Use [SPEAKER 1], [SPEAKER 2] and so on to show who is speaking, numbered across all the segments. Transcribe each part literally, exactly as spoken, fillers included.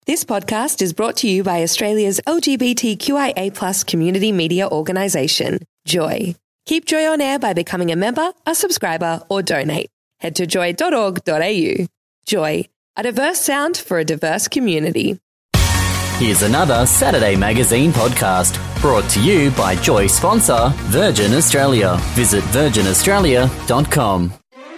[SPEAKER 1] This podcast is brought to you by Australia's L G B T Q I A plus community media organisation, Joy. Keep Joy on air by becoming a member, a subscriber or donate. Head to joy dot org dot a u. Joy, a diverse sound for a diverse community.
[SPEAKER 2] Here's another Saturday Magazine podcast brought to you by Joy sponsor Virgin Australia. Visit virgin australia dot com.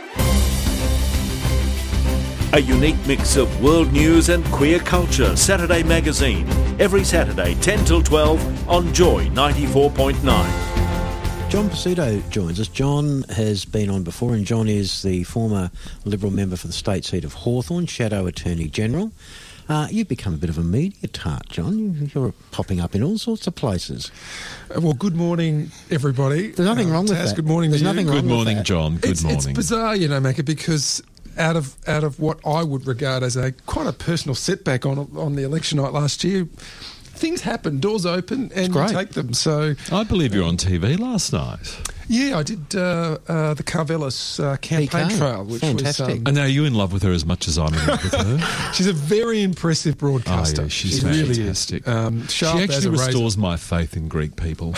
[SPEAKER 3] A unique mix of world news and queer culture. Saturday Magazine. Every Saturday, ten till twelve on Joy ninety-four point nine.
[SPEAKER 4] John Pesutto joins us. John has been on before, and John is the former Liberal member for the state seat of Hawthorn, Shadow Attorney General. Uh, you've become a bit of a media tart, John. You're popping up in all sorts of places.
[SPEAKER 5] Uh, well, good morning, everybody.
[SPEAKER 4] There's nothing
[SPEAKER 5] uh,
[SPEAKER 4] wrong with
[SPEAKER 5] Taz,
[SPEAKER 4] that.
[SPEAKER 5] Good morning
[SPEAKER 4] There's
[SPEAKER 5] to
[SPEAKER 4] nothing
[SPEAKER 5] you.
[SPEAKER 4] wrong
[SPEAKER 6] Good
[SPEAKER 4] with
[SPEAKER 6] morning,
[SPEAKER 4] that.
[SPEAKER 6] John. Good
[SPEAKER 5] it's,
[SPEAKER 6] morning.
[SPEAKER 5] It's bizarre, you know, Macca, because out of out of what I would regard as a quite a personal setback on on the election night last year, things happen, doors open, and you take them. So
[SPEAKER 6] I believe you were on T V last night.
[SPEAKER 5] Yeah, I did uh, uh, the Carvelis uh, campaign
[SPEAKER 4] P K.
[SPEAKER 5] trail, which
[SPEAKER 4] Fantastic.
[SPEAKER 5] was. Um,
[SPEAKER 6] And are you in love with her as much as I'm in love with her?
[SPEAKER 5] she's a very impressive broadcaster.
[SPEAKER 6] Oh, yeah, she's
[SPEAKER 5] she really is.
[SPEAKER 6] fantastic.
[SPEAKER 5] Um,
[SPEAKER 6] She
[SPEAKER 5] sharp as
[SPEAKER 6] actually
[SPEAKER 5] a razor.
[SPEAKER 6] restores my faith in Greek people.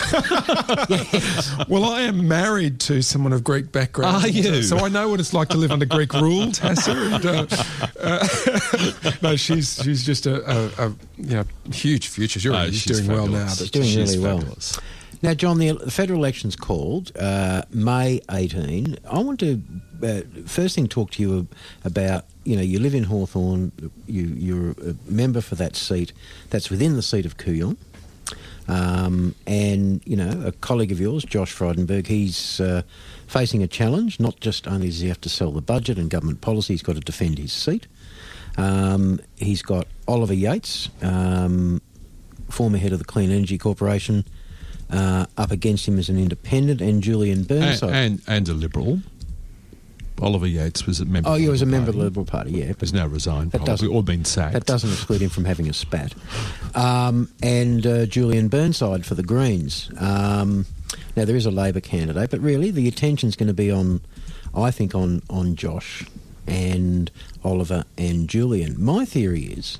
[SPEAKER 5] Well, I am married to someone of Greek background.
[SPEAKER 6] Are you?
[SPEAKER 5] So I know what it's like to live under Greek rule, Tessa. And, uh, uh, no, she's she's just a, a, a you know huge future. She's,
[SPEAKER 6] Oh,
[SPEAKER 5] she's
[SPEAKER 6] she's
[SPEAKER 5] doing well
[SPEAKER 6] fabulous.
[SPEAKER 5] now.
[SPEAKER 4] She's doing
[SPEAKER 6] She's
[SPEAKER 4] really well.
[SPEAKER 6] fabulous.
[SPEAKER 4] Now, John, the, the federal election's called uh, May eighteenth. I want to uh, first thing talk to you about, you know, you live in Hawthorn, you, you're a member for that seat that's within the seat of Kooyong. Um, and, you know, a colleague of yours, Josh Frydenberg, he's uh, facing a challenge. Not just only does he have to sell the budget and government policy, he's got to defend his seat. Um, he's got Oliver Yates, um, former head of the Clean Energy Corporation, uh, up against him as an independent, and Julian Burnside.
[SPEAKER 6] And, and, and a Liberal. Oliver Yates was a member
[SPEAKER 4] Oh,
[SPEAKER 6] of the
[SPEAKER 4] he was a
[SPEAKER 6] Liberal
[SPEAKER 4] member of the
[SPEAKER 6] Party.
[SPEAKER 4] Liberal Party, yeah. But
[SPEAKER 6] He's now resigned,
[SPEAKER 4] that
[SPEAKER 6] probably,
[SPEAKER 4] doesn't-
[SPEAKER 6] or been sacked.
[SPEAKER 4] that doesn't exclude him from having a spat. Um, and uh, Julian Burnside for the Greens. Um, now, there is a Labor candidate, but really the attention's going to be on, I think, on, on Josh and Oliver and Julian. My theory is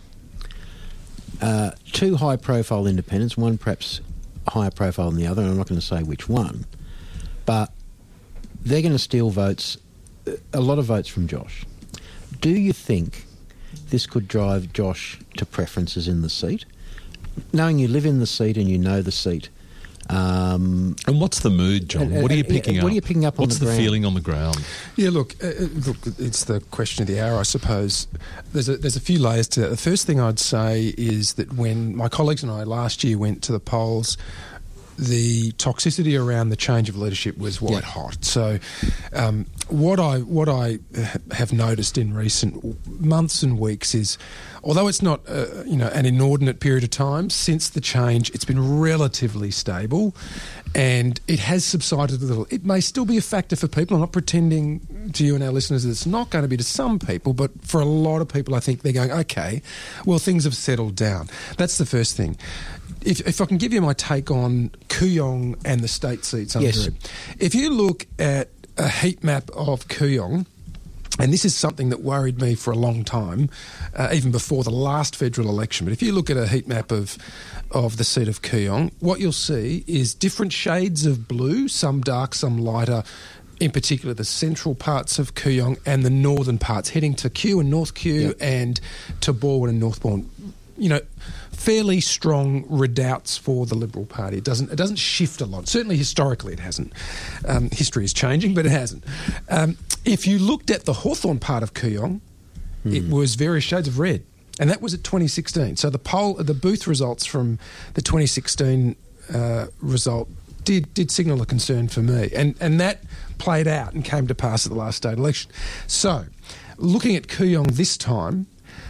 [SPEAKER 4] uh, two high-profile independents, one perhaps higher profile than the other, and I'm not going to say which one, but they're going to steal votes, a lot of votes from Josh. Do you think this could drive Josh to preferences in the seat? Knowing you live in the seat and you know the seat. Um,
[SPEAKER 6] And what's the mood, John?
[SPEAKER 4] And-
[SPEAKER 6] what are you
[SPEAKER 4] and-
[SPEAKER 6] picking
[SPEAKER 4] what
[SPEAKER 6] up?
[SPEAKER 4] are you picking up on
[SPEAKER 6] What's
[SPEAKER 4] the
[SPEAKER 6] the
[SPEAKER 4] ground?
[SPEAKER 6] feeling on the ground?
[SPEAKER 5] Yeah, look, uh, uh, look, it's the question of the hour, I suppose. There's a, there's a few layers to that. The first thing I'd say is that when my colleagues and I last year went to the polls, the toxicity around the change of leadership was white
[SPEAKER 4] Yeah.
[SPEAKER 5] hot. So, um, what I what I have noticed in recent months and weeks is, although it's not uh, you know an inordinate period of time since the change, it's been relatively stable, and it has subsided a little. It may still be a factor for people. I'm not pretending to you and our listeners that it's not going to be to some people, but for a lot of people, I think they're going, okay, well, things have settled down. That's the first thing. If, if I can give you my take on Kooyong and the state seats under
[SPEAKER 4] Yes.
[SPEAKER 5] it. If you look at a heat map of Kooyong, and this is something that worried me for a long time, uh, even before the last federal election. But if you look at a heat map of of the seat of Kooyong, what you'll see is different shades of blue, some dark, some lighter, in particular the central parts of Kooyong and the northern parts, heading to Kew and North Kew
[SPEAKER 4] Yep.
[SPEAKER 5] and to Balwyn and Northbourne. You know, fairly strong redoubts for the Liberal Party. It doesn't it doesn't shift a lot. Certainly historically it hasn't. Um, history is changing, but it hasn't. Um, if you looked at the Hawthorn part of Kooyong,
[SPEAKER 4] Hmm.
[SPEAKER 5] it was various shades of red. And that was at twenty sixteen. So the poll, the booth results from the twenty sixteen uh, result did did signal a concern for me. And, and that played out and came to pass at the last state election. So looking at Kooyong this time,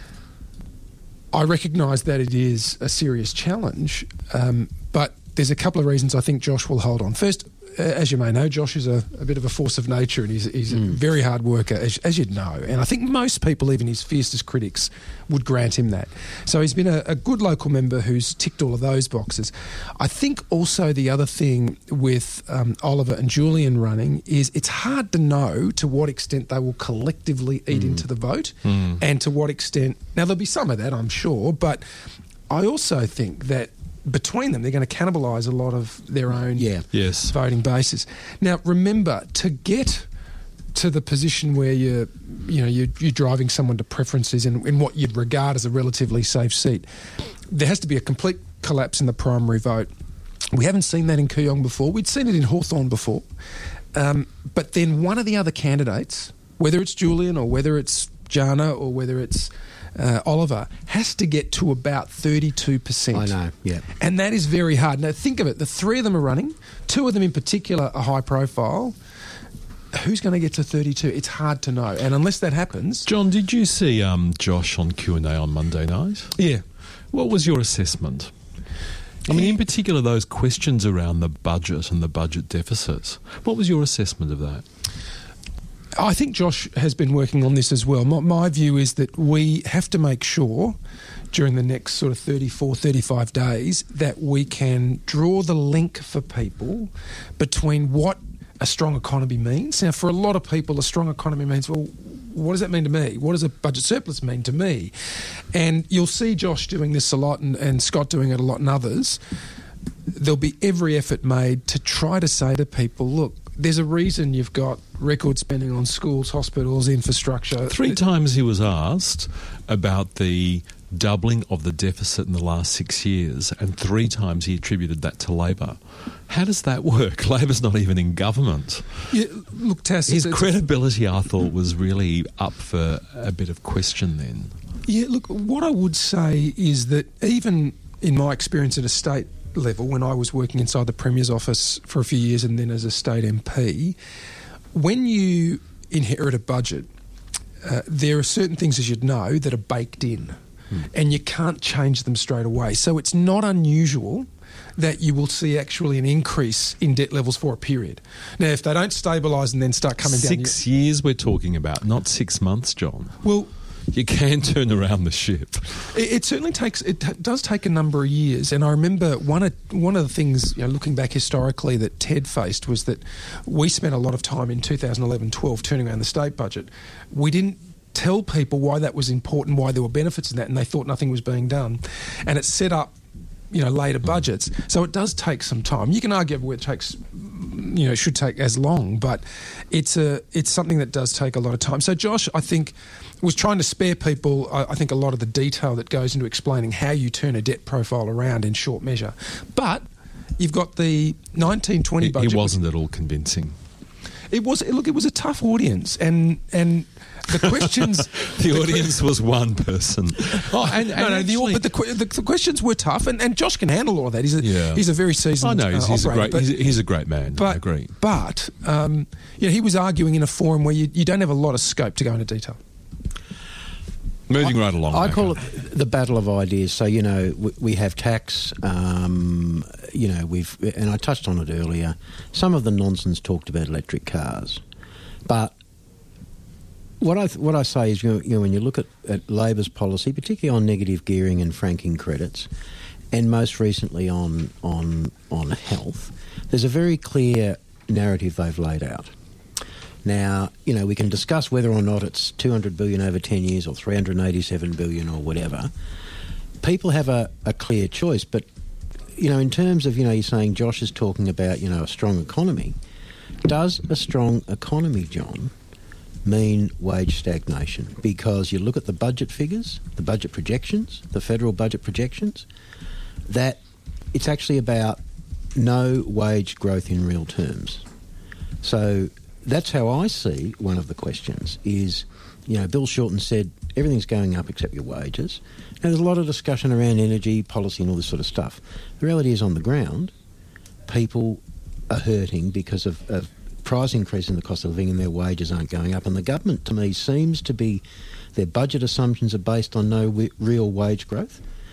[SPEAKER 5] I recognise that it is a serious challenge, um, but there's a couple of reasons I think Josh will hold on. First, uh, as you may know, Josh is a, a bit of a force of nature, and he's, he's mm. a very hard worker, as, as you'd know. And I think most people, even his fiercest critics, would grant him that. So he's been a, a good local member who's ticked all of those boxes. I think also the other thing with um, Oliver and Julian running is it's hard to know to what extent they will collectively eat mm. into the vote mm. and to what extent... Now, there'll be some of that, I'm sure, but I also think that between them, they're going to cannibalise a lot of their own
[SPEAKER 4] yeah.
[SPEAKER 6] yes.
[SPEAKER 5] voting bases. Now, remember, to get to the position where you're, you know, you're, you're driving someone to preferences in, in what you'd regard as a relatively safe seat, there has to be a complete collapse in the primary vote. We haven't seen that in Kooyong before. We'd seen it in Hawthorn before. Um, but then one of the other candidates, whether it's Julian or whether it's Jana or whether it's Uh, Oliver, has to get to about thirty-two percent.
[SPEAKER 4] I know, yeah.
[SPEAKER 5] And that is very hard. Now, think of it. The three of them are running. Two of them in particular are high profile. Who's going to get to thirty-two? It's hard to know. And unless that happens...
[SPEAKER 6] John, did you see um, Josh on Q and A on Monday night?
[SPEAKER 5] Yeah.
[SPEAKER 6] What was your assessment? I mean, in particular, those questions around the budget and the budget deficits. What was your assessment of that?
[SPEAKER 5] I think Josh has been working on this as well. My, my view is that we have to make sure during the next sort of thirty-four, thirty-five days that we can draw the link for people between what a strong economy means. Now, for a lot of people, a strong economy means, well, what does that mean to me? What does a budget surplus mean to me? And you'll see Josh doing this a lot and, and Scott doing it a lot and others. There'll be every effort made to try to say to people, look, there's a reason you've got record spending on schools, hospitals, infrastructure.
[SPEAKER 6] Three times he was asked about the doubling of the deficit in the last six years, and three times he attributed that to Labor. How does that work? Labor's not even in government.
[SPEAKER 5] Yeah, look, Tass,
[SPEAKER 6] his
[SPEAKER 5] it's,
[SPEAKER 6] credibility, I thought, was really up for a bit of question then.
[SPEAKER 5] Yeah, look, what I would say is that even in my experience at a state level, when I was working inside the Premier's office for a few years and then as a state M P, when you inherit a budget, uh, there are certain things, as you'd know, that are baked in hmm. and you can't change them straight away. So it's not unusual that you will see actually an increase in debt levels for a period. Now, if they don't stabilise and then start coming down...
[SPEAKER 6] Six years we're talking about, not six months, John.
[SPEAKER 5] Well...
[SPEAKER 6] You can turn around the ship.
[SPEAKER 5] It, it certainly takes. It t- does take a number of years, and I remember one of one of the things, you know, looking back historically, that Ted faced was that we spent a lot of time in two thousand eleven twelve turning around the state budget. We didn't tell people why that was important, why there were benefits in that, and they thought nothing was being done, and it set up, you know, later budgets. So it does take some time. You can argue whether it takes, you know, it should take as long, but it's a it's something that does take a lot of time. So Josh, I think, was trying to spare people, I, I think, a lot of the detail that goes into explaining how you turn a debt profile around in short measure. But you've got the nineteen twenty
[SPEAKER 6] he,
[SPEAKER 5] budget.
[SPEAKER 6] He wasn't at all convincing.
[SPEAKER 5] It was. Look, it was a tough audience, and and the questions.
[SPEAKER 6] the, the audience que- was one person.
[SPEAKER 5] Oh, and, and no, no, actually, the, but the, the, the questions were tough, and, and Josh can handle all of that. He's a
[SPEAKER 6] yeah.
[SPEAKER 5] he's a very seasoned.
[SPEAKER 6] I know he's,
[SPEAKER 5] uh,
[SPEAKER 6] he's a great
[SPEAKER 5] but,
[SPEAKER 6] he's, he's a great man.
[SPEAKER 5] But,
[SPEAKER 6] I agree.
[SPEAKER 5] But um, you know, he was arguing in a forum where you, you don't have a lot of scope to go into detail.
[SPEAKER 6] Moving
[SPEAKER 4] I,
[SPEAKER 6] right along.
[SPEAKER 4] I
[SPEAKER 6] okay.
[SPEAKER 4] call it the battle of ideas. So, you know, we, we have tax, um, you know, we've, and I touched on it earlier, some of the nonsense talked about electric cars. But what I what I say is, you know, you know when you look at, at Labor's policy, particularly on negative gearing and franking credits, and most recently on on on health, there's a very clear narrative they've laid out. Now, you know, we can discuss whether or not it's two hundred billion dollars over ten years or three hundred eighty-seven billion dollars or whatever. People have a, a clear choice, but, you know, in terms of, you know, you're saying Josh is talking about, you know, a strong economy. Does a strong economy, John, mean wage stagnation? Because you look at the budget figures, the budget projections, the federal budget projections, that it's actually about no wage growth in real terms. So that's how I see one of the questions is, you know, Bill Shorten said everything's going up except your wages. Now, there's a lot of discussion around energy, policy and all this sort of stuff. The reality is on the ground, people are hurting because of, of price increase in the cost of living and their wages aren't going up. And the government, to me, seems to be, their budget assumptions are based on no w- real wage growth.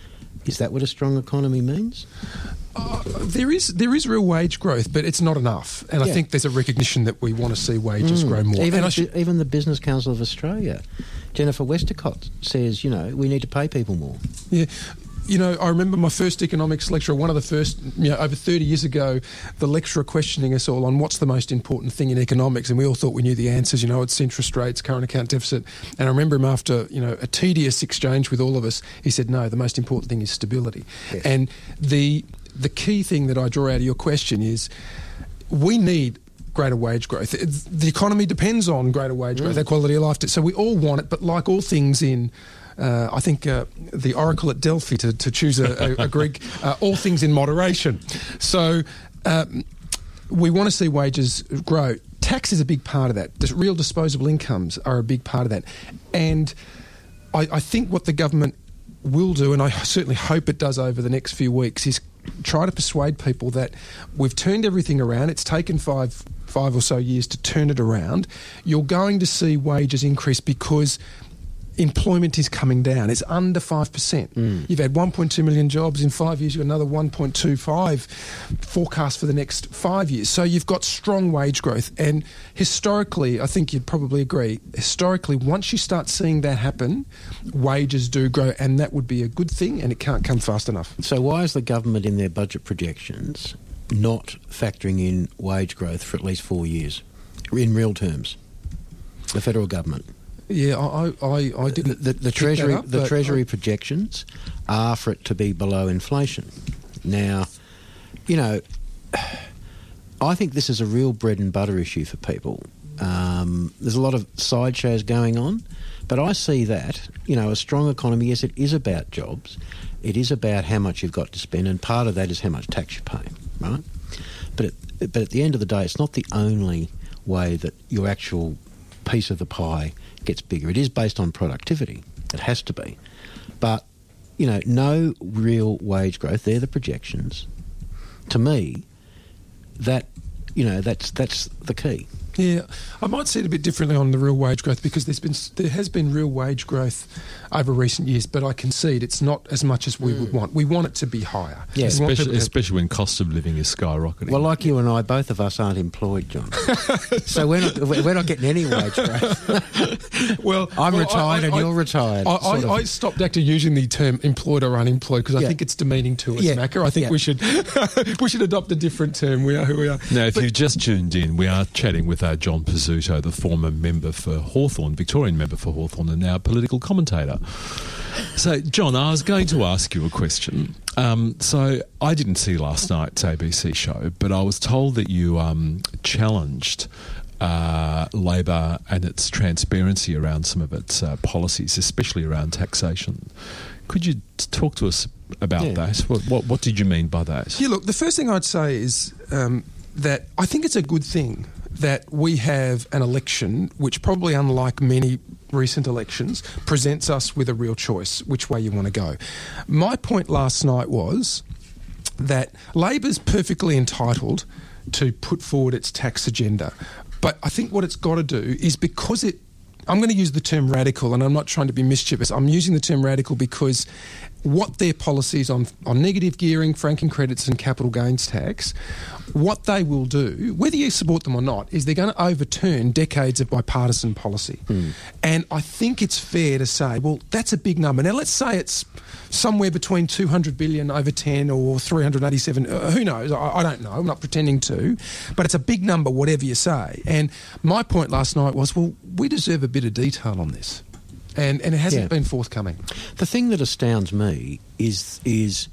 [SPEAKER 4] Is that what a strong economy means?
[SPEAKER 5] Uh, there is there is real wage growth, but it's not enough. And
[SPEAKER 4] Yeah.
[SPEAKER 5] I think there's a recognition that we want to see wages
[SPEAKER 4] Mm.
[SPEAKER 5] grow more.
[SPEAKER 4] Even,
[SPEAKER 5] and I
[SPEAKER 4] the,
[SPEAKER 5] should,
[SPEAKER 4] even the Business Council of Australia, Jennifer Westacott, says, you know, we need to pay people more.
[SPEAKER 5] yeah. You know, I remember my first economics lecturer, one of the first, you know, over thirty years ago, the lecturer questioning us all on what's the most important thing in economics, and we all thought we knew the answers, you know, it's interest rates, current account deficit. And I remember him after, you know, a tedious exchange with all of us, he said, no, the most important thing is stability.
[SPEAKER 4] Yes.
[SPEAKER 5] And the the key thing that I draw out of your question is we need greater wage growth. It's, the economy depends on greater wage growth, our quality of life. So we all want it, but like all things in... Uh, I think uh, the oracle at Delphi, to, to choose a, a, a Greek, uh, all things in moderation. So um, we want to see wages grow. Tax is a big part of that. The real disposable incomes are a big part of that. And I, I think what the government will do, and I certainly hope it does over the next few weeks, is try to persuade people that we've turned everything around. It's taken five five or so years to turn it around. You're going to see wages increase because employment is coming down. It's under five percent. Mm. You've had one point two million jobs. In five years, you've got another one point two five forecast for the next five years. So you've got strong wage growth. And historically, I think you'd probably agree, historically, once you start seeing that happen, wages do grow, and that would be a good thing, and it can't come fast enough.
[SPEAKER 4] So why is the government in their budget projections not factoring in wage growth for at least four years, in real terms? The federal government.
[SPEAKER 5] Yeah, I, I, I didn't.
[SPEAKER 4] The, the, the Treasury,
[SPEAKER 5] up,
[SPEAKER 4] the Treasury
[SPEAKER 5] I,
[SPEAKER 4] projections are for it to be below inflation. Now, you know, I think this is a real bread and butter issue for people. Um, there's a lot of sideshows going on, but I see that, you know, a strong economy, yes, it is about jobs. It is about how much you've got to spend, and part of that is how much tax you pay, right? But it, but at the end of the day, it's not the only way that your actual piece of the pie gets bigger. It is based on productivity. It has to be. But, you know, no real wage growth. They're the projections. To me, that, you know, that's that's the key.
[SPEAKER 5] Yeah, I might see it a bit differently on the real wage growth, because there's been there has been real wage growth over recent years, but I concede it's not as much as we mm. would want. We want it to be higher.
[SPEAKER 4] Yeah,
[SPEAKER 6] especially, especially when cost of living is skyrocketing.
[SPEAKER 4] Well, like you and I, both of us aren't employed, John. So we're not we're not getting any wage growth.
[SPEAKER 5] well,
[SPEAKER 4] I'm
[SPEAKER 5] well,
[SPEAKER 4] retired
[SPEAKER 5] I, I,
[SPEAKER 4] and
[SPEAKER 5] I,
[SPEAKER 4] you're retired.
[SPEAKER 5] I,
[SPEAKER 4] sort of.
[SPEAKER 5] I, I stopped actually using the term employed or unemployed, because I
[SPEAKER 4] yeah.
[SPEAKER 5] think it's demeaning to us,
[SPEAKER 4] yeah.
[SPEAKER 5] Macca. I think
[SPEAKER 4] yeah.
[SPEAKER 5] we should we should adopt a different term. We are who we are.
[SPEAKER 6] Now, if
[SPEAKER 5] but,
[SPEAKER 6] you've just tuned in, we are chatting with our John Pizzuto, the former member for Hawthorn, Victorian member for Hawthorn, and now political commentator. So, John, I was going to ask you a question. Um, so, I didn't see last night's A B C show, but I was told that you um, challenged uh, Labor and its transparency around some of its uh, policies, especially around taxation. Could you t- talk to us about
[SPEAKER 4] yeah.
[SPEAKER 6] that? What, what, what did you mean by that?
[SPEAKER 5] Yeah, look, the first thing I'd say is um, that I think it's a good thing that we have an election which, probably unlike many recent elections, presents us with a real choice which way you want to go. My point last night was that Labor's perfectly entitled to put forward its tax agenda, but I think what it's got to do is, because it I'm going to use the term radical, and I'm not trying to be mischievous. I'm using the term radical because what their policies on, on negative gearing, franking credits and capital gains tax, what they will do, whether you support them or not, is they're going to overturn decades of bipartisan policy. Mm. And I think it's fair to say, well, that's a big number. Now, let's say it's somewhere between two hundred billion over ten or three hundred eighty-seven. Uh, who knows? I, I don't know. I'm not pretending to. But it's a big number, whatever you say. And my point last night was, well, we deserve a bit of detail on this. And and it hasn't
[SPEAKER 4] yeah.
[SPEAKER 5] been forthcoming.
[SPEAKER 4] The thing that astounds me is is,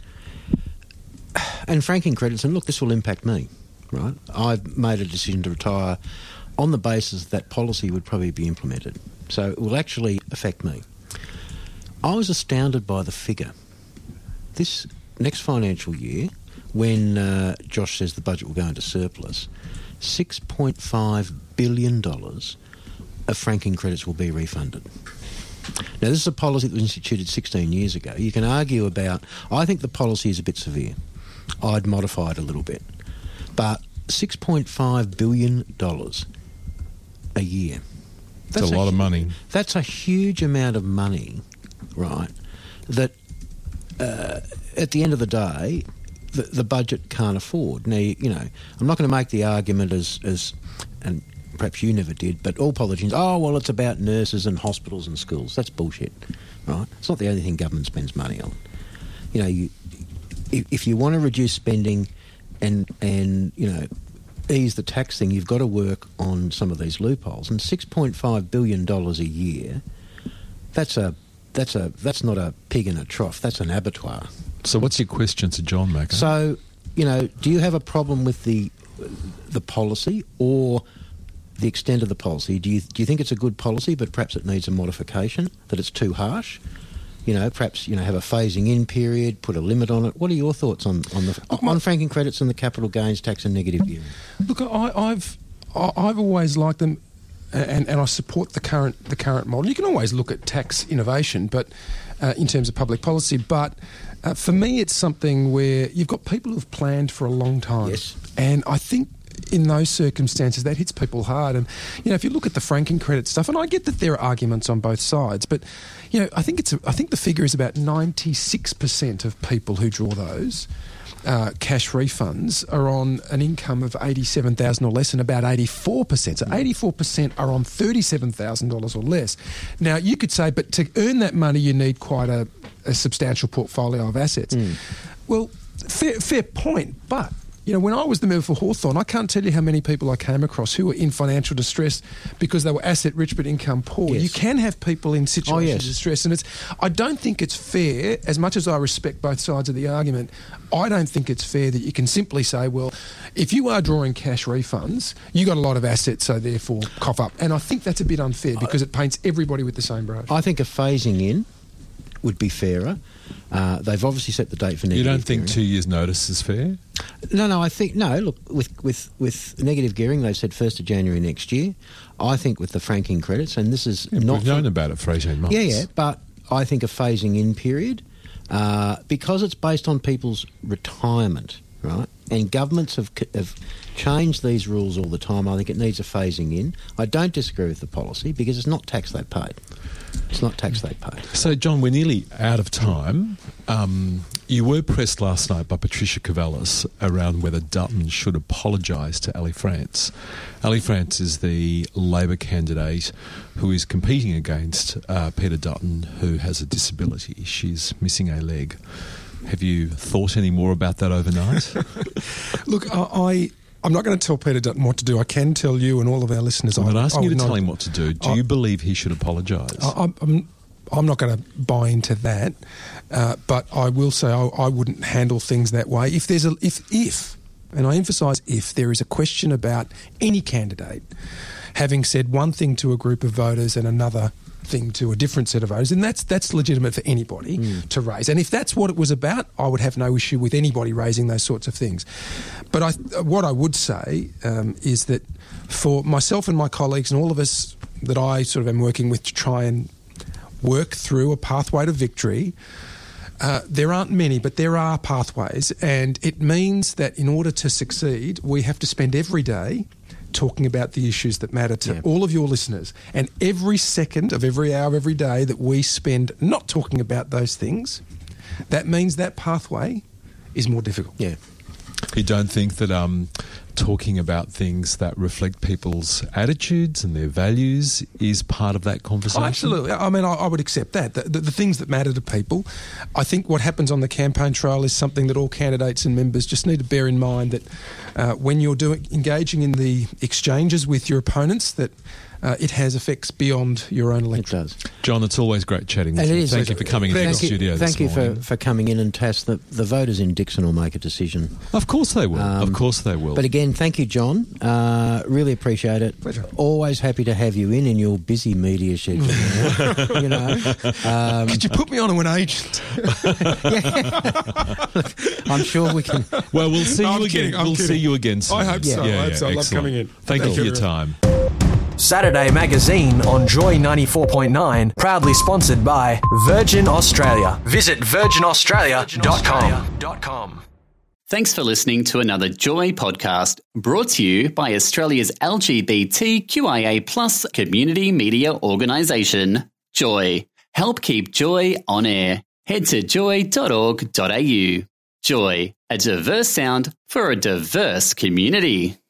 [SPEAKER 4] and franking credits, and look, this will impact me, right? I've made a decision to retire on the basis that policy would probably be implemented. So it will actually affect me. I was astounded by the figure. This next financial year, when uh, Josh says the budget will go into surplus, six point five billion dollars of franking credits will be refunded. Now, this is a policy that was instituted sixteen years ago. You can argue about... I think the policy is a bit severe. I'd modify it a little bit. But six point five billion dollars a year.
[SPEAKER 6] That's, that's a lot a, of money.
[SPEAKER 4] That's a huge amount of money, right, that uh, at the end of the day, the, the budget can't afford. Now, you know, I'm not going to make the argument as, as, and perhaps you never did, but all politicians, oh, well, it's about nurses and hospitals and schools. That's bullshit, right? It's not the only thing government spends money on. You know, you, if, if you want to reduce spending and, and, you know, ease the tax thing, you've got to work on some of these loopholes. And six point five billion dollars a year, that's a that's a that's not a pig in a trough. That's an abattoir.
[SPEAKER 6] So what's your question to John Macker?
[SPEAKER 4] So, you know, do you have a problem with the the policy or the extent of the policy? Do you do you think it's a good policy, but perhaps it needs a modification? That it's too harsh? You know, perhaps, you know, have a phasing in period, put a limit on it. What are your thoughts on on the
[SPEAKER 5] Look,
[SPEAKER 4] on franking credits and the capital gains tax and negative gearing?
[SPEAKER 5] Look, I, I've I- I've always liked them, and, and I support the current the current model. You can always look at tax innovation, but uh, in terms of public policy, but uh, for me, it's something where you've got people who've planned for a long time,
[SPEAKER 4] Yes.
[SPEAKER 5] and I think in those circumstances that hits people hard. And you know, if you look at the franking credit stuff, and I get that there are arguments on both sides, but you know, I think it's a, I think the figure is about ninety-six percent of people who draw those uh, cash refunds are on an income of eighty-seven thousand dollars or less, and about eighty-four percent. So eighty-four percent are on thirty-seven thousand dollars or less. Now, you could say, but to earn that money, you need quite a, a substantial portfolio of assets. Mm. Well, fair, fair point, but you know, when I was the member for Hawthorn, I can't tell you how many people I came across who were in financial distress because they were asset rich but income poor.
[SPEAKER 4] Yes.
[SPEAKER 5] You can have people in situations
[SPEAKER 4] Oh, yes.
[SPEAKER 5] of distress, and it's. I don't think it's fair, as much as I respect both sides of the argument, I don't think it's fair that you can simply say, well, if you are drawing cash refunds, you got a lot of assets, so therefore cough up. And I think that's a bit unfair because it paints everybody with the same brush.
[SPEAKER 4] I think a phasing in would be fairer. Uh, they've obviously set the date for negative
[SPEAKER 6] You don't think
[SPEAKER 4] gearing.
[SPEAKER 6] two years' notice is fair?
[SPEAKER 4] No, no, I think, no, look, with, with, with negative gearing, they've said first of January next year. I think with the franking credits, and this is
[SPEAKER 6] Yeah,
[SPEAKER 4] not...
[SPEAKER 6] we've known about it for eighteen months.
[SPEAKER 4] Yeah, yeah, but I think a phasing in period, uh, because it's based on people's retirement, right? And governments have, have changed these rules all the time. I think it needs a phasing in. I don't disagree with the policy because it's not tax they paid. It's not tax they paid.
[SPEAKER 6] So, John, we're nearly out of time. Um, you were pressed last night by Patricia Cavallis around whether Dutton should apologise to Ali France. Ali France is the Labor candidate who is competing against uh, Peter Dutton, who has a disability. She's missing a leg. Have you thought any more about that overnight?
[SPEAKER 5] Look, I... I I'm not going to tell Peter Dutton what to do. I can tell you and all of our listeners.
[SPEAKER 6] I'm not
[SPEAKER 5] I,
[SPEAKER 6] asking
[SPEAKER 5] I
[SPEAKER 6] you to
[SPEAKER 5] would
[SPEAKER 6] tell
[SPEAKER 5] not,
[SPEAKER 6] him what to do. Do
[SPEAKER 5] I,
[SPEAKER 6] you believe he should apologise?
[SPEAKER 5] I, I'm, I'm not going to buy into that, uh, but I will say I, I wouldn't handle things that way. If there's a if if, and I emphasise if, there is a question about any candidate having said one thing to a group of voters and another thing to a different set of voters, and that's that's legitimate for anybody mm. to raise. And if that's what it was about, I would have no issue with anybody raising those sorts of things. But I, what I would say um, is that for myself and my colleagues and all of us that I sort of am working with to try and work through a pathway to victory, uh, there aren't many, but there are pathways, and it means that in order to succeed, we have to spend every day talking about the issues that matter to yeah. all of your listeners. And every second of every hour, every day that we spend not talking about those things, that means that pathway is more difficult.
[SPEAKER 4] Yeah.
[SPEAKER 6] You don't think that um, talking about things that reflect people's attitudes and their values is part of that conversation?
[SPEAKER 5] Oh, absolutely. I mean, I, I would accept that. The, the, the things that matter to people. I think what happens on the campaign trail is something that all candidates and members just need to bear in mind, that uh, when you're doing engaging in the exchanges with your opponents, that Uh, it has effects beyond your own election.
[SPEAKER 4] It does.
[SPEAKER 6] John, it's always great chatting with
[SPEAKER 4] and
[SPEAKER 6] you.
[SPEAKER 4] It is.
[SPEAKER 6] Thank you for coming into the studio
[SPEAKER 4] Thank
[SPEAKER 6] this
[SPEAKER 4] you
[SPEAKER 6] morning.
[SPEAKER 4] for, for coming in, and Tass, the, the voters in Dixon will make a decision.
[SPEAKER 6] Of course they will.
[SPEAKER 4] Um,
[SPEAKER 6] of course they will.
[SPEAKER 4] But again, thank you, John. Uh, really appreciate it.
[SPEAKER 5] Pleasure.
[SPEAKER 4] Always happy to have you in in your busy media schedule. You know, um,
[SPEAKER 5] could you put me on to an agent?
[SPEAKER 4] yeah. I'm sure we can.
[SPEAKER 6] Well, we'll see
[SPEAKER 5] No,
[SPEAKER 6] you
[SPEAKER 5] I'm
[SPEAKER 6] again.
[SPEAKER 5] kidding, I'm
[SPEAKER 6] we'll
[SPEAKER 5] kidding.
[SPEAKER 6] see you again soon.
[SPEAKER 5] I hope so.
[SPEAKER 6] Yeah,
[SPEAKER 5] I hope
[SPEAKER 6] yeah,
[SPEAKER 5] so. I love
[SPEAKER 6] excellent.
[SPEAKER 5] coming in.
[SPEAKER 6] Thank,
[SPEAKER 5] Thank
[SPEAKER 6] you for
[SPEAKER 5] you
[SPEAKER 6] your
[SPEAKER 5] very
[SPEAKER 6] time.
[SPEAKER 7] Saturday Magazine on Joy ninety-four point nine, proudly sponsored by Virgin Australia. Visit virgin australia dot com.
[SPEAKER 8] Thanks for listening to another Joy podcast, brought to you by Australia's L G B T Q I A plus community media organisation, Joy. Help keep Joy on air. head to joy dot org dot a u. Joy, a diverse sound for a diverse community.